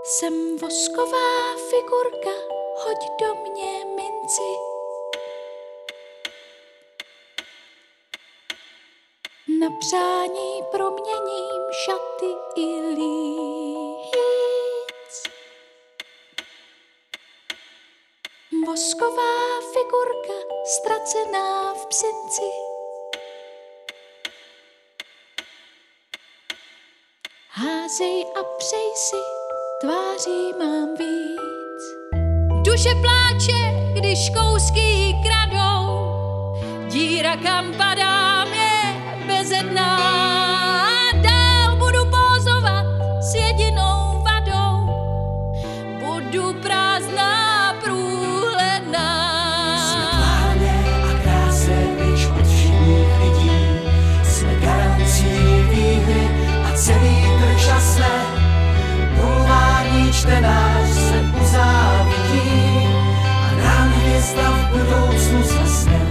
Jsem vosková figurka, hoď do mě minci. Na přání proměním šaty i líc. Vosková figurka, ztracená v psinci. Házej a přej si, tváří mám víc. Duše pláče, když kousky jí kradou, díra kam padám je bezedná. Dál budu pózovat s jedinou vadou, budu prázdná, průhledná. Světlárně a kráse pryč od všedních lidí, jsme garancí výhry a celý trh šasne. Bulvární čtenář se uzávidí a nám hvězda v budoucnu zhasne.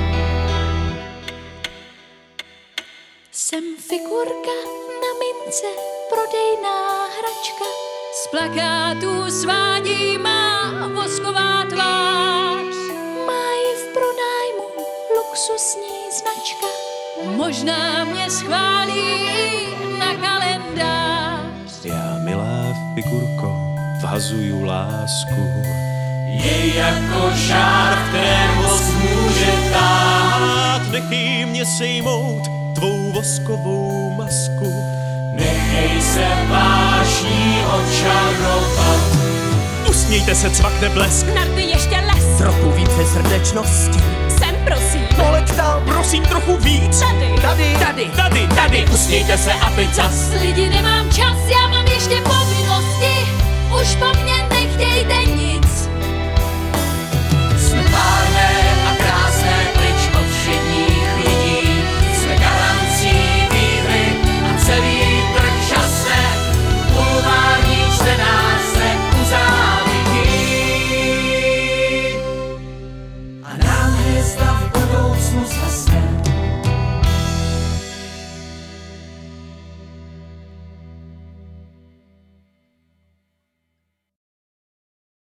Jsem figurka na mince, prodejná hračka. Z plakátů svádí má vosková tvář. Mají v pronájmu luxusní značka. Možná mě schválí na kalendář. Já, milá figurko, vhazuju lásku. Je jako žár, v kterém vosk může tát. Nechej mě sejmout tvou voskovou masku. Nechej se vášní očarovat. Usmějte se, cvakne blesk. Narty ještě les. Trochu více srdečnosti. Sem prosím. Kolik tam? Prosím trochu víc. Tady. Tady. Tady. Usmějte se a teď zas. Lidi, nemám čas,